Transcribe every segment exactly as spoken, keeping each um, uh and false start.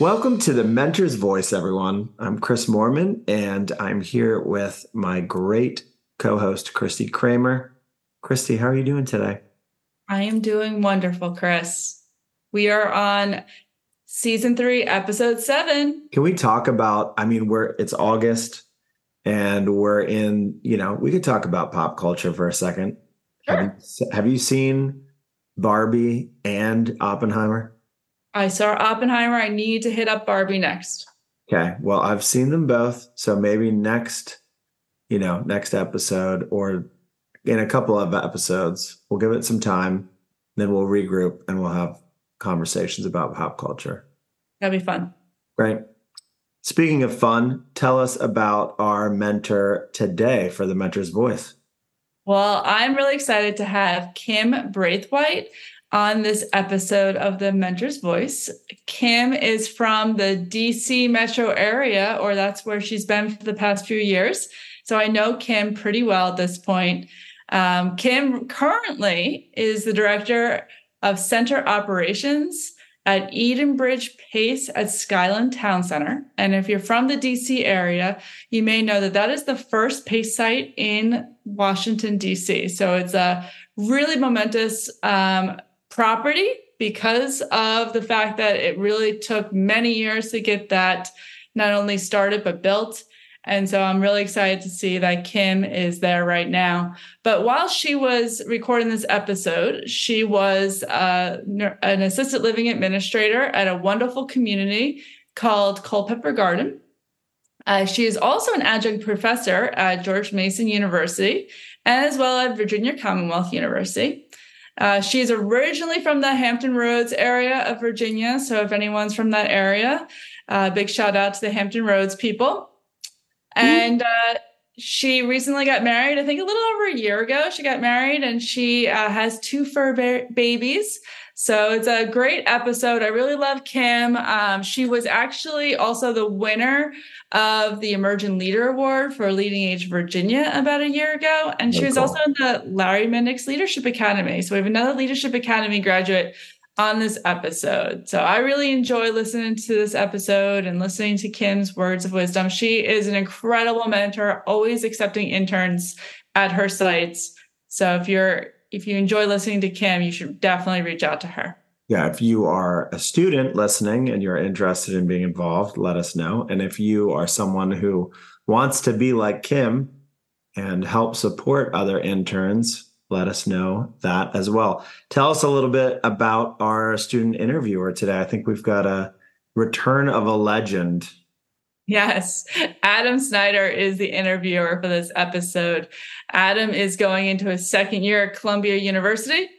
Welcome to the Mentor's Voice, everyone. I'm Chris Moorman, and I'm here with my great co-host, Christy Kramer. Christy, how are you doing today? I am doing wonderful, Chris. We are on season three, episode seven. Can we talk about, I mean, we're it's August and we're in, you know, we could talk about pop culture for a second. Sure. Have you, have you seen Barbie and Oppenheimer? I saw Oppenheimer. I need to hit up Barbie next. Okay. Well, I've seen them both. So maybe next, you know, next episode or in a couple of episodes, we'll give it some time. Then we'll regroup and we'll have conversations about pop culture. That'd be fun. Great. Speaking of fun, tell us about our mentor today for the Mentor's Voice. Well, I'm really excited to have Kim Braithwaite on this episode of the Mentor's Voice. Kim is from the D C metro area, or that's where she's been for the past few years. So I know Kim pretty well at this point. Um, Kim currently is the director of center operations at Edenbridge Pace at Skyland Town Center. And if you're from the D C area, you may know that that is the first Pace site in Washington, D C. So it's a really momentous um, property because of the fact that it really took many years to get that not only started, but built. And so I'm really excited to see that Kim is there right now. But while she was recording this episode, she was uh, an assisted living administrator at a wonderful community called Culpeper Garden. Uh, she is also an adjunct professor at George Mason University and as well at Virginia Commonwealth University. Uh, she's originally from the Hampton Roads area of Virginia. So if anyone's from that area, uh, big shout out to the Hampton Roads people. And uh, she recently got married, I think a little over a year ago. She got married and she uh, has two fur ba- babies. So it's a great episode. I really love Kim. Um, she was actually also the winner of the Emerging Leader Award for Leading Age Virginia about a year ago. And she was cool. also in the Larry Mendix Leadership Academy. So we have another Leadership Academy graduate on this episode. So I really enjoy listening to this episode and listening to Kim's words of wisdom. She is an incredible mentor, always accepting interns at her sites. So if you're if you enjoy listening to Kim, you should definitely reach out to her. Yeah, if you are a student listening and you're interested in being involved, let us know. And if you are someone who wants to be like Kim and help support other interns, let us know that as well. Tell us a little bit about our student interviewer today. I think we've got a return of a legend. Yes, Adam Snyder is the interviewer for this episode. Adam is going into his second year at Columbia University.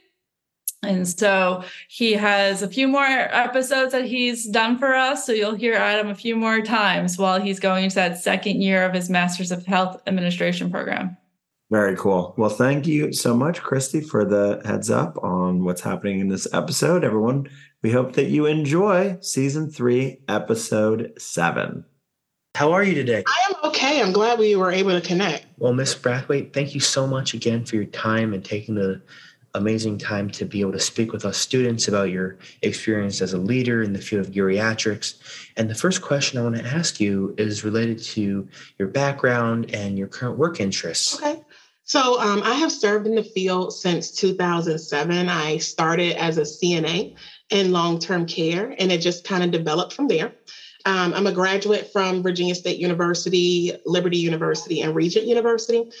And so he has a few more episodes that he's done for us. So you'll hear Adam a few more times while he's going into that second year of his Master's of Health Administration program. Very cool. Well, thank you so much, Christy, for the heads up on what's happening in this episode. Everyone, we hope that you enjoy season three, episode seven. How are you today? I am okay. I'm glad we were able to connect. Well, Miz Braithwaite, thank you so much again for your time and taking the amazing time to be able to speak with us students about your experience as a leader in the field of geriatrics. And the first question I want to ask you is related to your background and your current work interests. Okay. So um, I have served in the field since two thousand seven. I started as a C N A in long-term care, and it just kind of developed from there. Um, I'm a graduate from Virginia State University, Liberty University, and Regent University.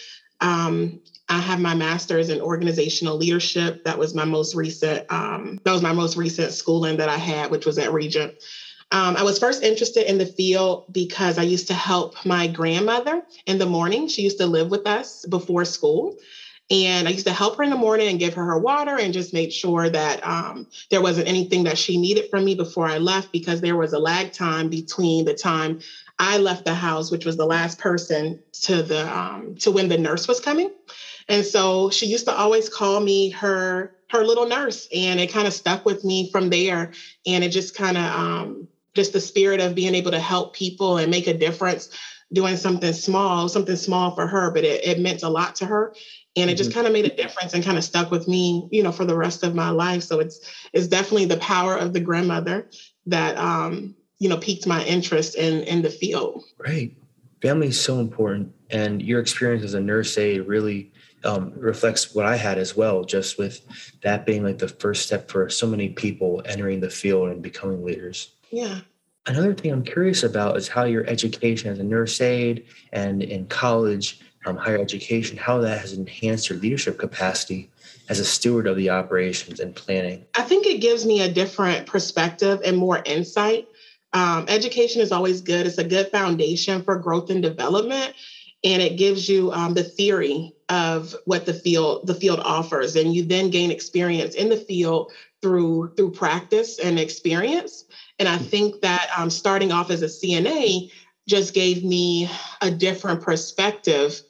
Um, I have my master's in organizational leadership. That was my most recent. Um, that was my most recent schooling that I had, which was at Regent. Um, I was first interested in the field because I used to help my grandmother in the morning. She used to live with us before school. And I used to help her in the morning and give her her water and just make sure that um, there wasn't anything that she needed from me before I left, because there was a lag time between the time I left the house, which was the last person, to the um, to when the nurse was coming. And so she used to always call me her her little nurse, and it kind of stuck with me from there. And it just kind of um, just the spirit of being able to help people and make a difference, doing something small, something small for her, but it, it meant a lot to her. And it just kind of made a difference and kind of stuck with me, you know, for the rest of my life. So it's it's definitely the power of the grandmother that um, you know, piqued my interest in, in the field. Right. Family is so important. And your experience as a nurse aide really um, reflects what I had as well, just with that being like the first step for so many people entering the field and becoming leaders. Yeah. Another thing I'm curious about is how your education as a nurse aide and in college, um, higher education, how that has enhanced your leadership capacity as a steward of the operations and planning. I think it gives me a different perspective and more insight. Um, education is always good. It's a good foundation for growth and development. And it gives you um, the theory of what the field the field offers. And you then gain experience in the field through, through practice and experience. And I think that um, starting off as a C N A just gave me a different perspective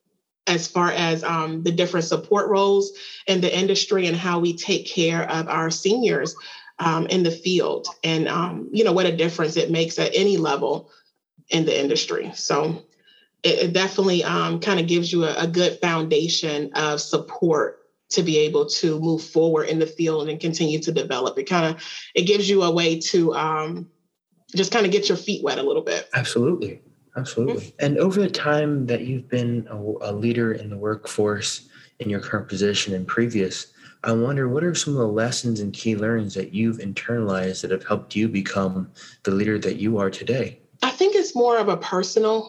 as far as um, the different support roles in the industry and how we take care of our seniors um, in the field, and um, you know, what a difference it makes at any level in the industry. So it, it definitely um, kind of gives you a, a good foundation of support to be able to move forward in the field and continue to develop. It kind of, it gives you a way to um, just kind of get your feet wet a little bit. Absolutely. Absolutely. Mm-hmm. And over the time that you've been a, a leader in the workforce in your current position and previous, I wonder, what are some of the lessons and key learnings that you've internalized that have helped you become the leader that you are today? I think it's more of a personal,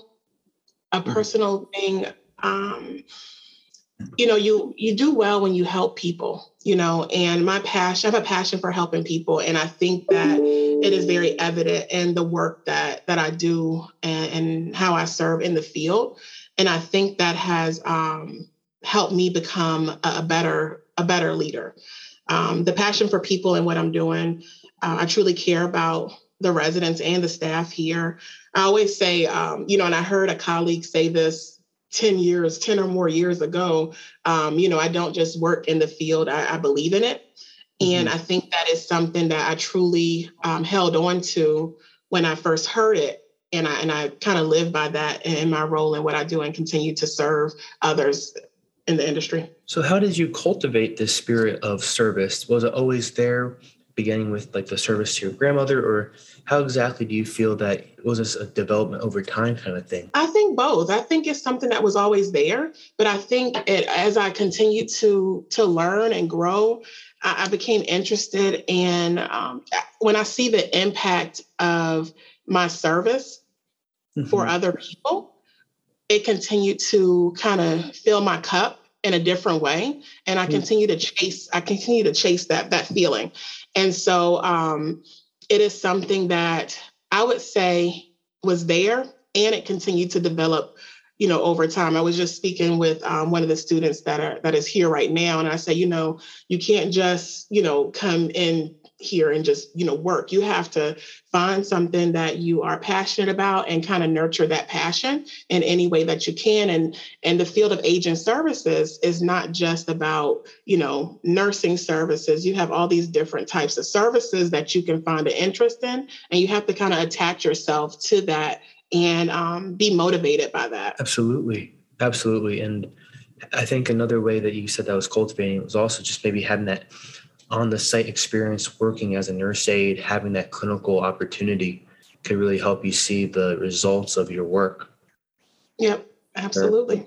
a personal mm-hmm. thing. Um, you know, you you do well when you help people, you know, and my passion, I have a passion for helping people. And I think that it is very evident in the work that that I do and, and how I serve in the field. And I think that has um, helped me become a, a better a better leader. Um, the passion for people and what I'm doing, uh, I truly care about the residents and the staff here. I always say, um, you know, and I heard a colleague say this ten years, ten or more years ago, um, you know, I don't just work in the field, I, I believe in it. Mm-hmm. And I think that is something that I truly um, held on to when I first heard it. And I, and I kind of live by that in my role and what I do and continue to serve others in the industry. So how did you cultivate this spirit of service? Was it always there, beginning with like the service to your grandmother, or how exactly do you feel that was this a development over time kind of thing? I think both. I think it's something that was always there, but I think it, as I continued to to learn and grow, I, I became interested in um, when I see the impact of my service mm-hmm. for other people, it continued to kind of fill my cup in a different way. And I mm-hmm. continue to chase, I continue to chase that, that feeling. And so um, it is something that I would say was there, and it continued to develop, you know, over time. I was just speaking with um, one of the students that are that is here right now. And I say, you know, you can't just, you know, come in here and just, you know, work. You have to find something that you are passionate about and kind of nurture that passion in any way that you can. And, and the field of aging services is not just about, you know, nursing services. You have all these different types of services that you can find an interest in, and you have to kind of attach yourself to that and um, be motivated by that. Absolutely. Absolutely. And I think another way that you said that was cultivating was also just maybe having that on-the-site experience working as a nurse aide, having that clinical opportunity could really help you see the results of your work. Yep, absolutely.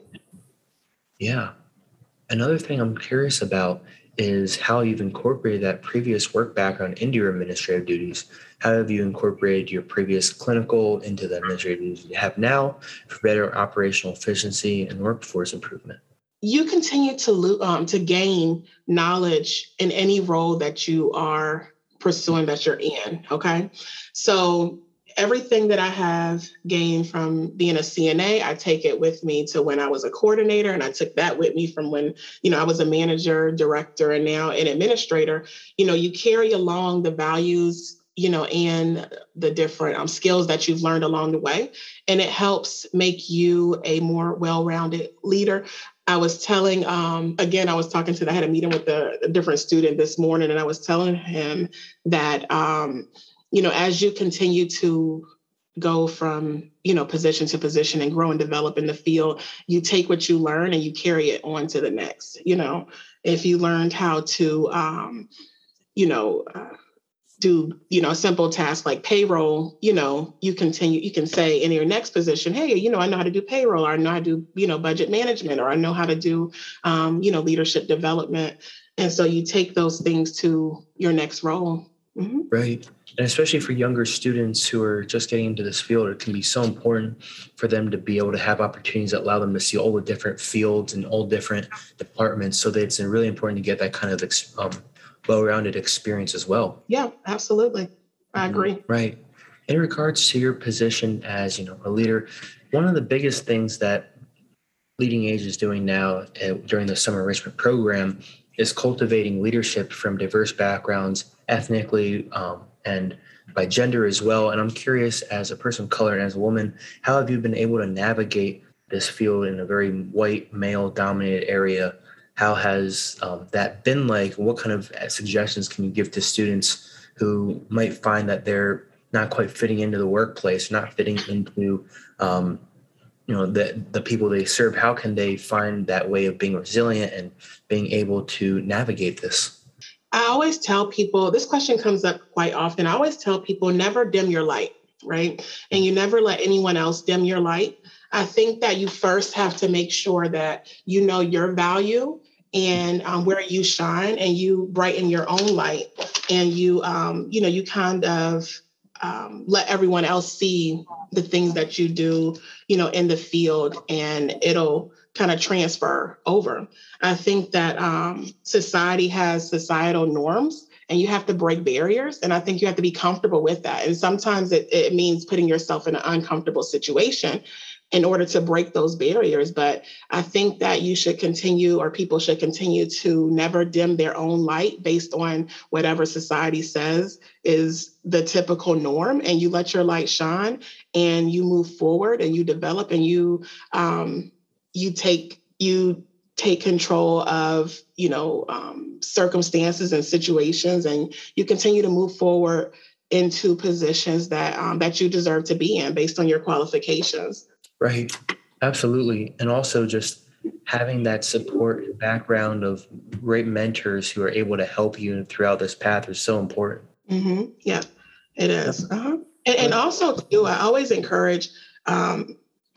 Yeah. Another thing I'm curious about is how you've incorporated that previous work background into your administrative duties. How have you incorporated your previous clinical into the administrative duties you have now for better operational efficiency and workforce improvement? You continue to um, to gain knowledge in any role that you are pursuing, that you're in, okay? So everything that I have gained from being a C N A, I take it with me to when I was a coordinator, and I took that with me from when, you know, I was a manager, director, and now an administrator. You know, you carry along the values, you know, and the different um, skills that you've learned along the way, and it helps make you a more well-rounded leader. I was telling, um, again, I was talking to, I had a meeting with a, a different student this morning, and I was telling him that, um, you know, as you continue to go from, you know, position to position and grow and develop in the field, you take what you learn and you carry it on to the next. You know, if you learned how to, um, you know, uh, do, you know, a simple task like payroll, you know, you continue, you can say in your next position, hey, you know, I know how to do payroll, or I know how to do, you know, budget management, or I know how to do, um, you know, leadership development. And so you take those things to your next role. Mm-hmm. Right. And especially for younger students who are just getting into this field, it can be so important for them to be able to have opportunities that allow them to see all the different fields and all different departments. So that it's really important to get that kind of um, well-rounded experience as well. Yeah, absolutely. I agree. Right. In regards to your position as, you know, a leader, one of the biggest things that Leading Age is doing now uh, during the summer enrichment program is cultivating leadership from diverse backgrounds, ethnically, um, and by gender as well. And I'm curious, as a person of color and as a woman, how have you been able to navigate this field in a very white, male-dominated area? How has um, that been like? What kind of suggestions can you give to students who might find that they're not quite fitting into the workplace, not fitting into um, you know, the, the people they serve? How can they find that way of being resilient and being able to navigate this? I always tell people, this question comes up quite often. I always tell people, never dim your light, right? And you never let anyone else dim your light. I think that you first have to make sure that you know your value and um, where you shine, and you brighten your own light, and you, um, you know, you kind of um, let everyone else see the things that you do, you know, in the field, and it'll kind of transfer over. I think that um, society has societal norms, and you have to break barriers. And I think you have to be comfortable with that. And sometimes it, it means putting yourself in an uncomfortable situation in order to break those barriers. But I think that you should continue, or people should continue, to never dim their own light based on whatever society says is the typical norm. And you let your light shine, and you move forward, and you develop, and you um, you take you take control of, you know, um, circumstances and situations, and you continue to move forward into positions that um, that you deserve to be in based on your qualifications. Right. Absolutely. And also just having that support and background of great mentors who are able to help you throughout this path is so important. Mm-hmm. Yeah, it is. Uh-huh. And, and also, too, I always encourage um,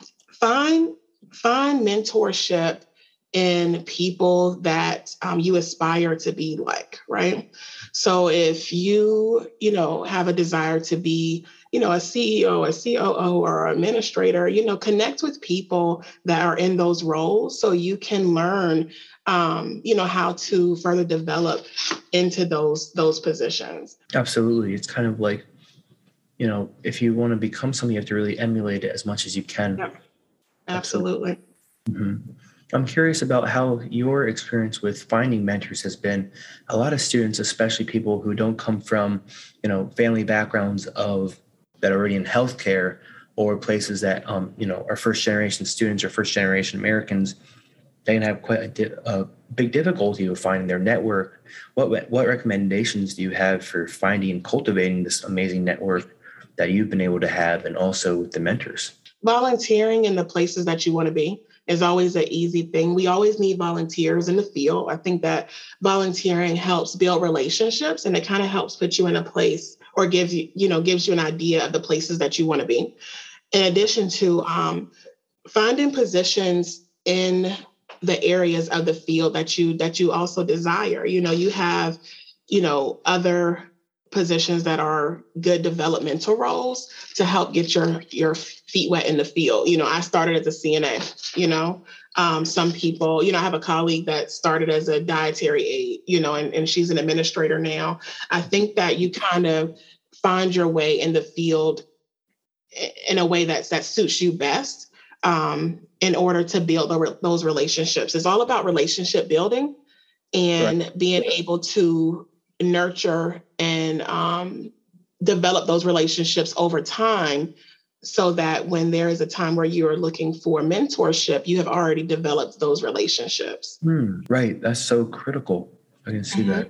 find find mentorship in people that um, you aspire to be like, right? So if you, you know, have a desire to be, you know, a C E O, a C O O, or an administrator, you know, connect with people that are in those roles so you can learn, um, you know, how to further develop into those, those positions. Absolutely. It's kind of like, you know, if you want to become something, you have to really emulate it as much as you can. Yeah, absolutely. Mm-hmm. I'm curious about how your experience with finding mentors has been. A lot of students, especially people who don't come from, you know, family backgrounds of that are already in healthcare, or places that, um, you know, are first generation students or first generation Americans, they can have quite a, di- a big difficulty with finding their network. What what recommendations do you have for finding and cultivating this amazing network that you've been able to have, and also with the mentors? Volunteering in the places that you want to be is always an easy thing. We always need volunteers in the field. I think that volunteering helps build relationships, and it kind of helps put you in a place, or gives you, you know, gives you an idea of the places that you want to be. In addition to um, finding positions in the areas of the field that you that you also desire. You know, you have, you know, other positions that are good developmental roles to help get your your feet wet in the field. You know, I started as a C N A, you know, um, some people, you know, I have a colleague that started as a dietary aide, you know, and, and she's an administrator now. I think that you kind of find your way in the field in a way that's, that suits you best um, in order to build the, those relationships. It's all about relationship building and right. being able to nurture and um, develop those relationships over time, so that when there is a time where you're looking for mentorship, you have already developed those relationships. Hmm, right. That's so critical. I can see mm-hmm. that.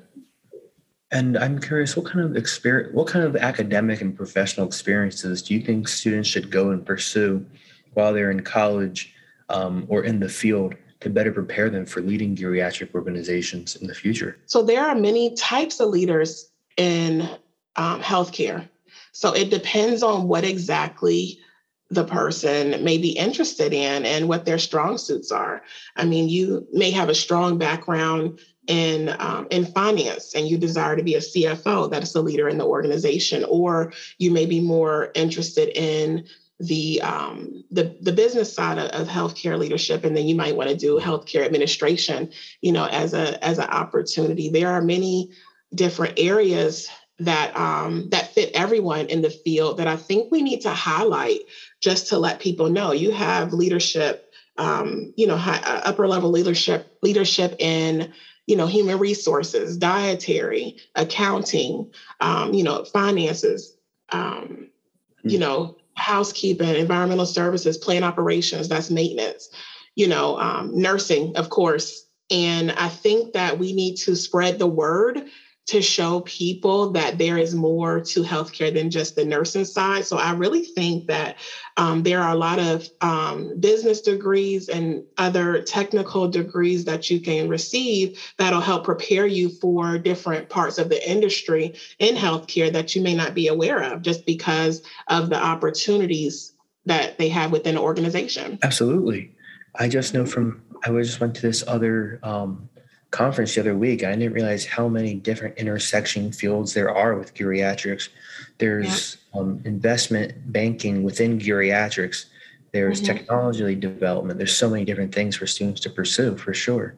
And I'm curious, what kind of experience, what kind of academic and professional experiences do you think students should go and pursue while they're in college um, or in the field to better prepare them for leading geriatric organizations in the future? So there are many types of leaders in um, healthcare. So it depends on what exactly the person may be interested in and what their strong suits are. I mean, you may have a strong background in um, in finance and you desire to be a C F O, that is a leader in the organization, or you may be more interested in the um, the, the business side of, of healthcare leadership, and then you might want to do healthcare administration, you know, as a as an opportunity. There are many different areas that um, that fit everyone in the field that I think we need to highlight just to let people know. You have leadership, um, you know, high, upper level leadership, leadership in, you know, human resources, dietary, accounting, um, you know, finances, um, mm-hmm. you know, housekeeping, environmental services, plant operations, that's maintenance, you know, um, nursing, of course. And I think that we need to spread the word to show people that there is more to healthcare than just the nursing side. So I really think that um, there are a lot of um, business degrees and other technical degrees that you can receive that'll help prepare you for different parts of the industry in healthcare that you may not be aware of just because of the opportunities that they have within the organization. Absolutely. I just know from, I just went to this other um, conference the other week. I didn't realize how many different intersection fields there are with geriatrics. There's yeah. um, investment banking within geriatrics. There's mm-hmm. technology development. There's so many different things for students to pursue, for sure.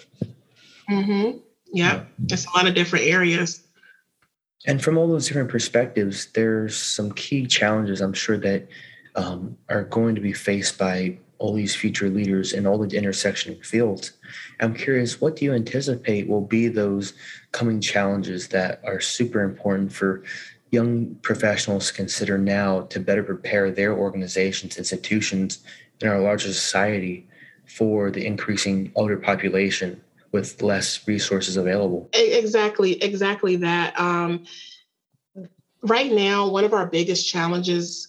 Mm-hmm. Yeah, yeah. There's a lot of different areas. And from all those different perspectives, there's some key challenges I'm sure that um, are going to be faced by all these future leaders in all the intersection fields. I'm curious, what do you anticipate will be those coming challenges that are super important for young professionals to consider now to better prepare their organizations, institutions in our larger society for the increasing older population with less resources available? Exactly, exactly that. Um, right now, one of our biggest challenges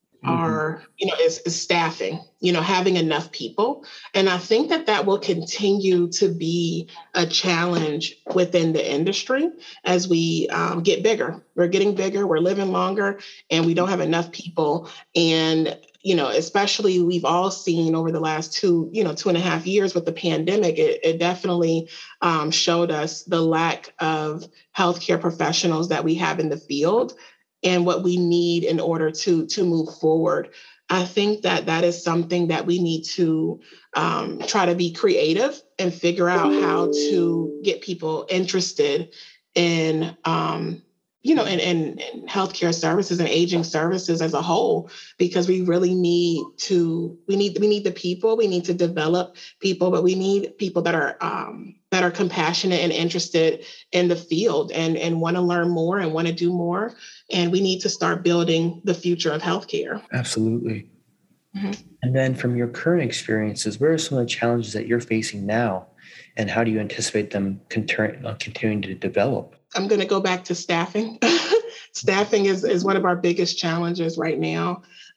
are, you know, is, is staffing, you know, having enough people. And I think that that will continue to be a challenge within the industry as we um, get bigger. We're getting bigger, we're living longer, and we don't have enough people. And, you know, especially we've all seen over the last two, you know, two and a half years with the pandemic, it, it definitely um, showed us the lack of healthcare professionals that we have in the field and what we need in order to, to move forward. I think that that is something that we need to um, try to be creative and figure out how to get people interested in, um, you know, in, in, in healthcare services and aging services as a whole, because we really need to, we need, we need the people, we need to develop people, but we need people that are, um, that are compassionate and interested in the field and, and want to learn more and want to do more. And we need to start building the future of healthcare. Absolutely. Mm-hmm. And then from your current experiences, where are some of the challenges that you're facing now? And how do you anticipate them continu- uh, continuing to develop? I'm going to go back to staffing. Staffing is, is one of our biggest challenges right now.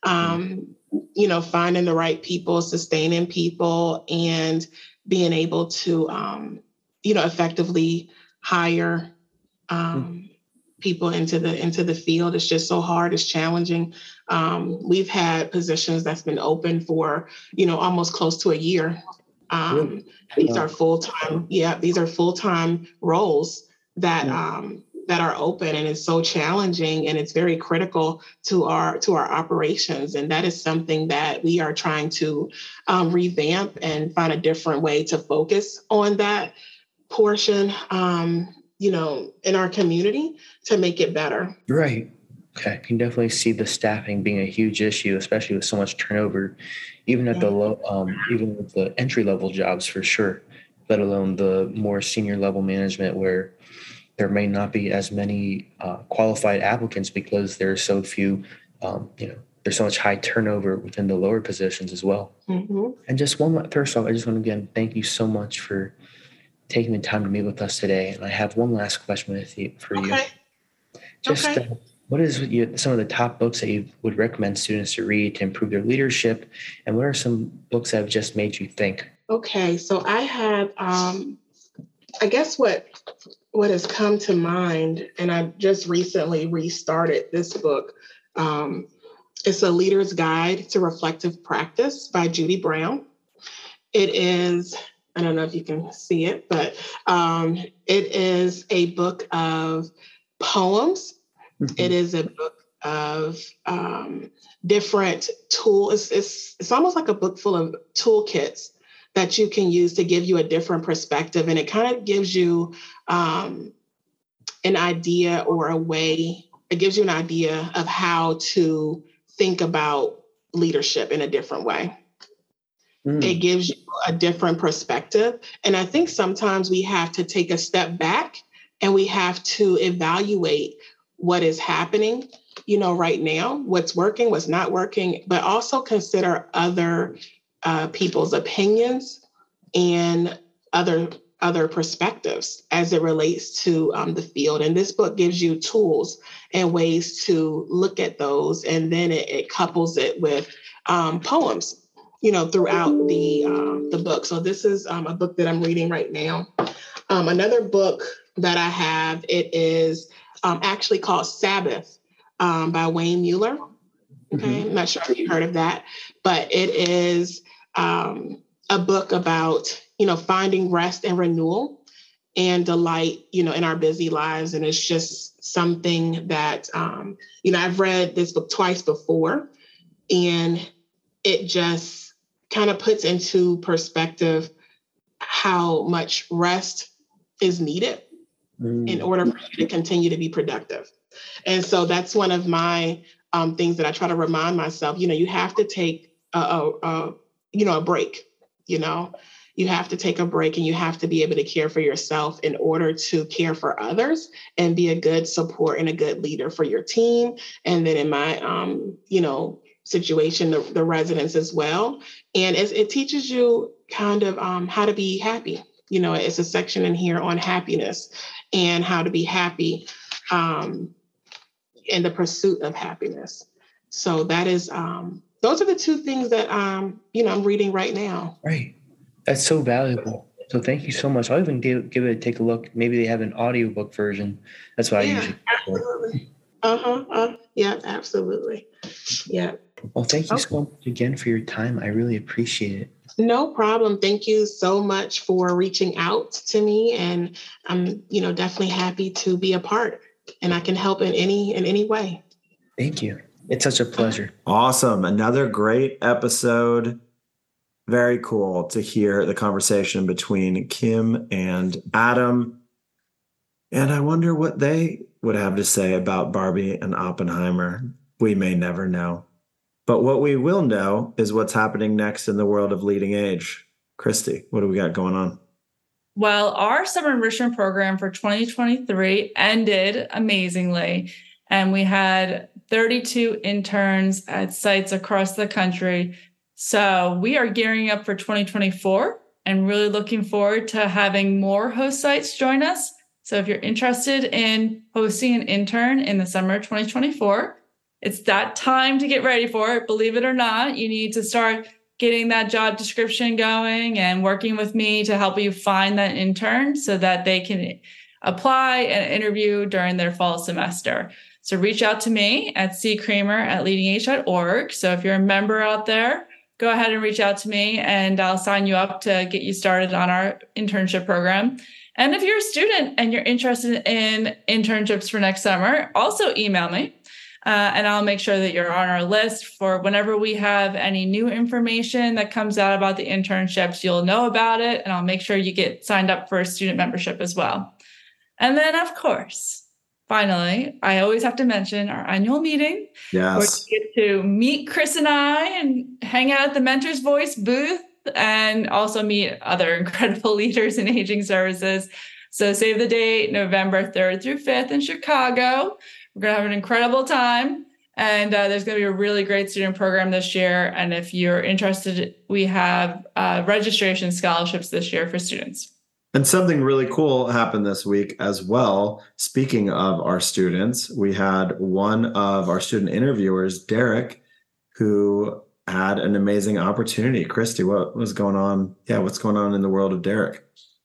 Um, you know, finding the right people, sustaining people, and being able to, um, you know, effectively hire um, people into the into the field. It's just so hard. It's challenging. Um, we've had positions that's been open for, you know, almost close to a year. Um, these are full-time. Yeah, these are full-time roles that um, that are open, and it's so challenging, and it's very critical to our to our operations. And that is something that we are trying to um, revamp and find a different way to focus on that portion, um, you know, in our community to make it better. Right. Okay. I can definitely see the staffing being a huge issue, especially with so much turnover, even at the low, um, even with the entry level jobs for sure, let alone the more senior level management where there may not be as many uh, qualified applicants because there are so few, um, you know, there's so much high turnover within the lower positions as well. Mm-hmm. And just one, first off, I just want to again, thank you so much for taking the time to meet with us today. And I have one last question with you for okay. you. Just okay. uh, what is you, some of the top books that you would recommend students to read to improve their leadership? And what are some books that have just made you think? Okay, so I have um, I guess what what has come to mind, and I just recently restarted this book. Um, it's A Leader's Guide to Reflective Practice by Judy Brown. It is, I don't know if you can see it, but um, it is a book of poems. Mm-hmm. It is a book of um, different tools. It's, it's, it's almost like a book full of toolkits that you can use to give you a different perspective. And it kind of gives you um, an idea or a way, it gives you an idea of how to think about leadership in a different way. Mm. It gives you a different perspective. And I think sometimes we have to take a step back and we have to evaluate what is happening, you know, right now, what's working, what's not working, but also consider other uh, people's opinions and other other perspectives as it relates to um, the field. And this book gives you tools and ways to look at those. And then it, it couples it with um, poems, you know, throughout the uh, the book. So this is um, a book that I'm reading right now. Um, another book that I have, it is um, actually called Sabbath um, by Wayne Mueller. Okay, mm-hmm. I'm not sure if you heard of that, but it is um, a book about, you know, finding rest and renewal and delight, you know, in our busy lives. And it's just something that, um, you know, I've read this book twice before, and it just kind of puts into perspective how much rest is needed mm. in order for you to continue to be productive. And so that's one of my um, things that I try to remind myself, you know, you have to take a, a, a you know, a break, you know, you have to take a break and you have to be able to care for yourself in order to care for others and be a good support and a good leader for your team. And then in my, um, you know, situation, the, the residents as well. And it, it teaches you kind of um, how to be happy. You know, it's a section in here on happiness and how to be happy um, in the pursuit of happiness. So that is, um, those are the two things that, um, you know, I'm reading right now. Right. That's so valuable. So thank you so much. I'll even give, give it a take a look. Maybe they have an audiobook version. That's what yeah, I usually absolutely. Uh-huh. Uh, yeah, absolutely. Yeah. Well, thank you okay. so much again for your time. I really appreciate it. No problem. Thank you so much for reaching out to me. And I'm, you know, definitely happy to be a part, and I can help in any, in any way. Thank you. It's such a pleasure. Awesome. Another great episode. Very cool to hear the conversation between Kim and Adam. And I wonder what they would have to say about Barbie and Oppenheimer. We may never know. But what we will know is what's happening next in the world of Leading Age. Christy, what do we got going on? Well, our summer enrichment program for twenty twenty-three ended amazingly. And we had thirty-two interns at sites across the country. So we are gearing up for twenty twenty-four and really looking forward to having more host sites join us. So if you're interested in hosting an intern in the summer of twenty twenty-four, it's that time to get ready for it. Believe it or not, you need to start getting that job description going and working with me to help you find that intern so that they can apply and interview during their fall semester. So reach out to me at c creamer at leading age dot org. So if you're a member out there, go ahead and reach out to me and I'll sign you up to get you started on our internship program. And if you're a student and you're interested in internships for next summer, also email me. Uh, and I'll make sure that you're on our list for whenever we have any new information that comes out about the internships, you'll know about it. And I'll make sure you get signed up for a student membership as well. And then, of course, finally, I always have to mention our annual meeting. Yes. Where you get to meet Chris and I and hang out at the Mentor's Voice booth and also meet other incredible leaders in aging services. So save the date, November third through fifth in Chicago. We're going to have an incredible time. And uh, there's going to be a really great student program this year. And if you're interested, we have uh, registration scholarships this year for students. And something really cool happened this week as well. Speaking of our students, we had one of our student interviewers, Derek, who had an amazing opportunity. Christy, what was going on? Yeah, what's going on in the world of Derek?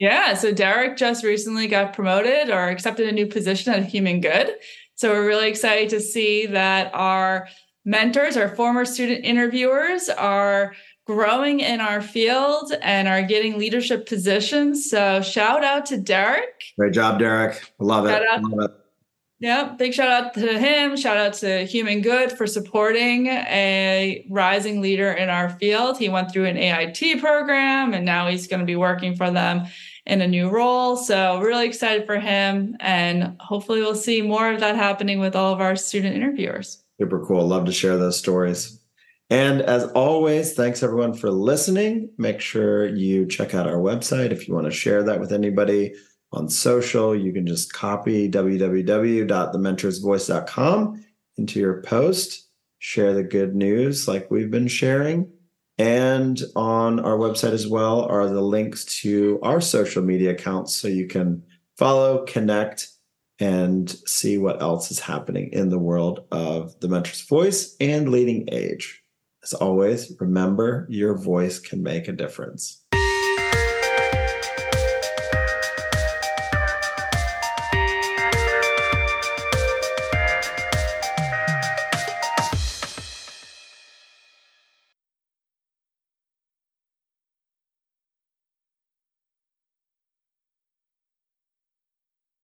Yeah, so Derek just recently got promoted or accepted a new position at Human Good. So we're really excited to see that our mentors, our former student interviewers, are growing in our field and are getting leadership positions. So shout out to Derek. Great job, Derek. Love it. Out, Love it. Yeah, big shout out to him. Shout out to Human Good for supporting a rising leader in our field. He went through an A I T program and now he's going to be working for them in a new role. So really excited for him. And hopefully we'll see more of that happening with all of our student interviewers. Super cool. Love to share those stories. And as always, thanks everyone for listening. Make sure you check out our website. If you want to share that with anybody on social, you can just copy w w w dot the mentors voice dot com into your post, share the good news like we've been sharing. And on our website as well are the links to our social media accounts so you can follow, connect, and see what else is happening in the world of the Mentor's Voice and Leading Age. As always, remember your voice can make a difference.